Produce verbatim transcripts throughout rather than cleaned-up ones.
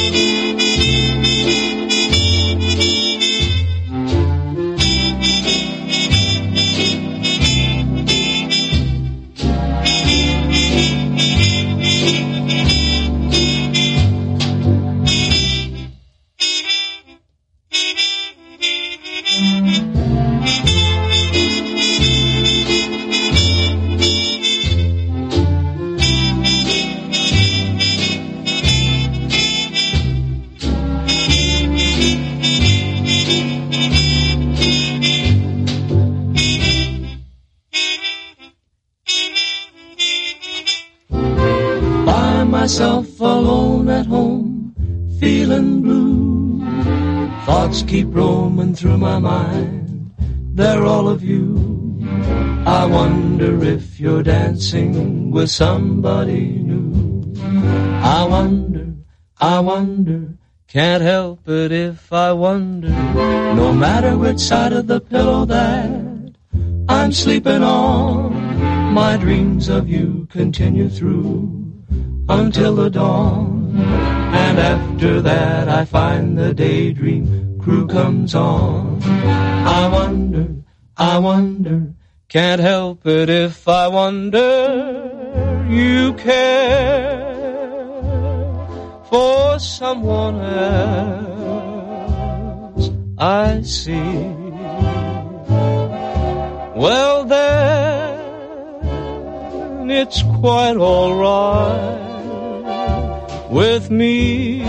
Myself alone at home, feeling blue. Thoughts keep roaming through my mind, they're all of you. I wonder if you're dancing with somebody new. I wonder, I wonder, can't help it if I wonder. No matter which side of the pillow that I'm sleeping on, my dreams of you continue through until the dawn, and after that I find the daydream crew comes on. I wonder, I wonder, can't help it if I wonder you care for someone else. I see. Well then, it's quite all right with me.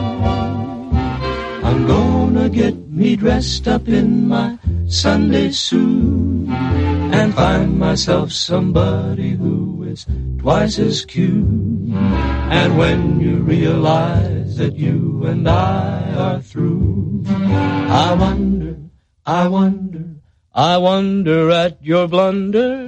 I'm gonna get me dressed up in my Sunday suit and find myself somebody who is twice as cute. And when you realize that you and I are through, I wonder, I wonder, I wonder at your blunder.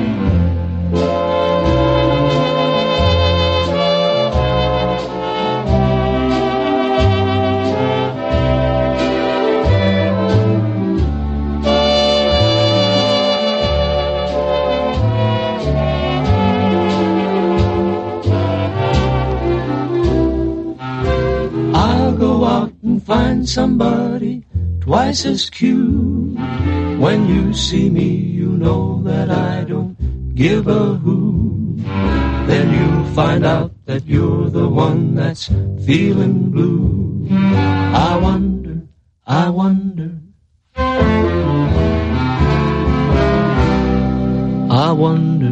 Go out and find somebody twice as cute. When you see me, you know that I don't give a hoot. Then you'll find out that you're the one that's feeling blue. I wonder, I wonder, I wonder.